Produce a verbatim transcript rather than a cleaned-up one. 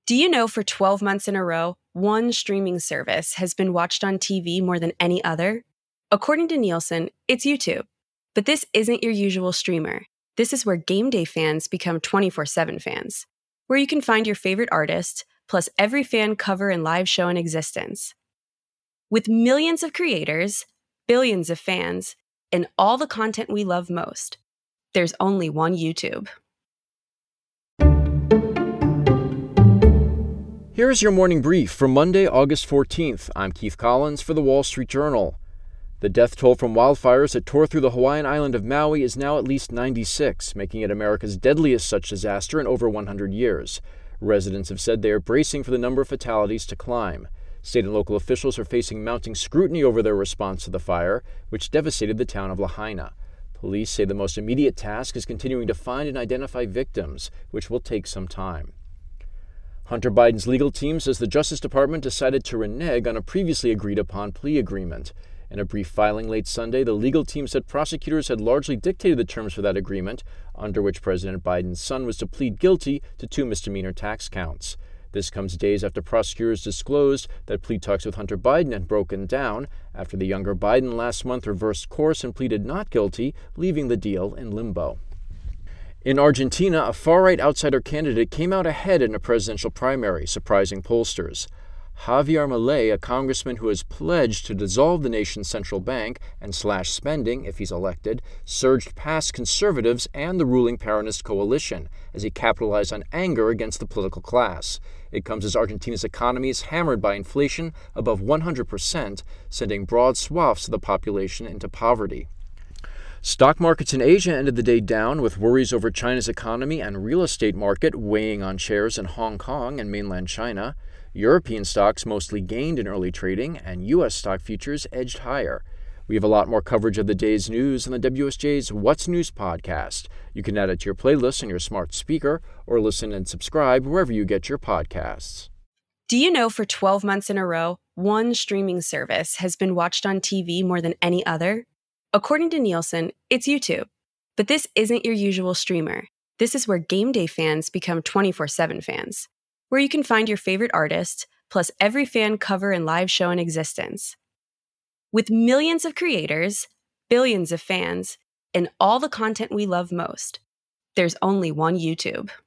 Do you know for twelve months in a row, one streaming service has been watched on T V more than any other? According to Nielsen, it's YouTube. But this isn't your usual streamer. This is where game day fans become twenty-four seven fans, where you can find your favorite artist, plus every fan cover and live show in existence. With millions of creators, billions of fans, and all the content we love most, there's only one YouTube. Here's your morning brief for Monday, August fourteenth. I'm Keith Collins for The Wall Street Journal. The death toll from wildfires that tore through the Hawaiian island of Maui is now at least ninety-six, making it America's deadliest such disaster in over one hundred years. Residents have said they are bracing for the number of fatalities to climb. State and local officials are facing mounting scrutiny over their response to the fire, which devastated the town of Lahaina. Police say the most immediate task is continuing to find and identify victims, which will take some time. Hunter Biden's legal team says the Justice Department decided to renege on a previously agreed-upon plea agreement. In a brief filing late Sunday, the legal team said prosecutors had largely dictated the terms for that agreement, under which President Biden's son was to plead guilty to two misdemeanor tax counts. This comes days after prosecutors disclosed that plea talks with Hunter Biden had broken down after the younger Biden last month reversed course and pleaded not guilty, leaving the deal in limbo. In Argentina, a far-right outsider candidate came out ahead in a presidential primary, surprising pollsters. Javier Milei, a congressman who has pledged to dissolve the nation's central bank and slash spending if he's elected, surged past conservatives and the ruling Peronist coalition as he capitalized on anger against the political class. It comes as Argentina's economy is hammered by inflation above one hundred percent, sending broad swaths of the population into poverty. Stock markets in Asia ended the day down, with worries over China's economy and real estate market weighing on shares in Hong Kong and mainland China. European stocks mostly gained in early trading, and U S stock futures edged higher. We have a lot more coverage of the day's news on the W S J's What's News podcast. You can add it to your playlist on your smart speaker or listen and subscribe wherever you get your podcasts. Do you know for twelve months in a row, one streaming service has been watched on T V more than any other? According to Nielsen, it's YouTube. But this isn't your usual streamer. This is where game day fans become twenty-four seven fans, where you can find your favorite artist, plus every fan cover and live show in existence. With millions of creators, billions of fans, and all the content we love most, there's only one YouTube.